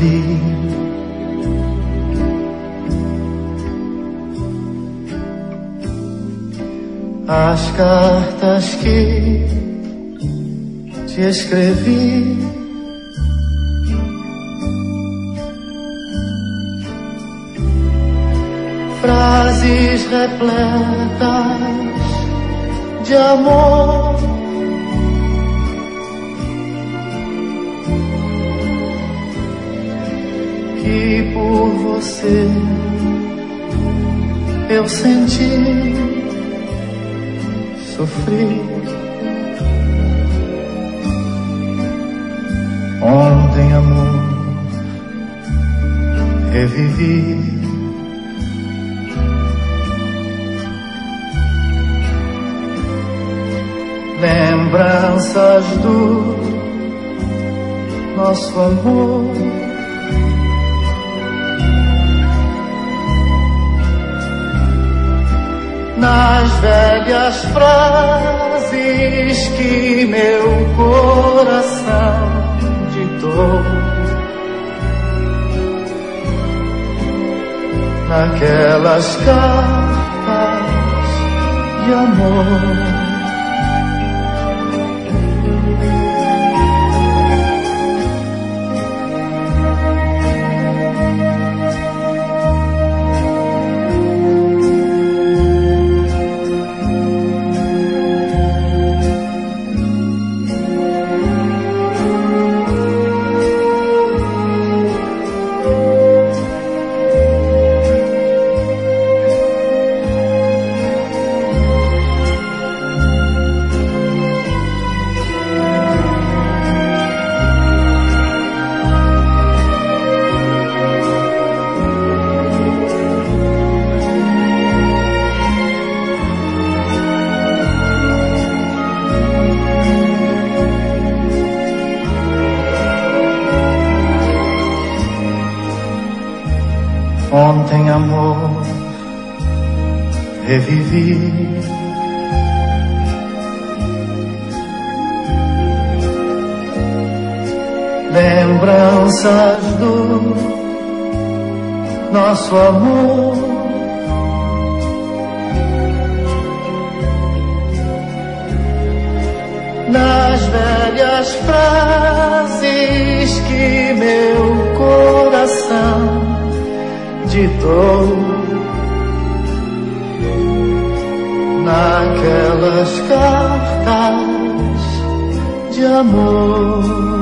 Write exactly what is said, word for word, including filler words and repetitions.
escrevi. As cartas que te escrevi, frases repletas de amor, que por você eu senti, sofri. Ontem, amor, revivi. Lembranças do nosso amor, nas velhas frases que meu coração ditou, naquelas cartas de amor. Ontem, amor, revivi. Lembranças do nosso amor, nas velhas frases que meu coração ditou, naquelas cartas de amor.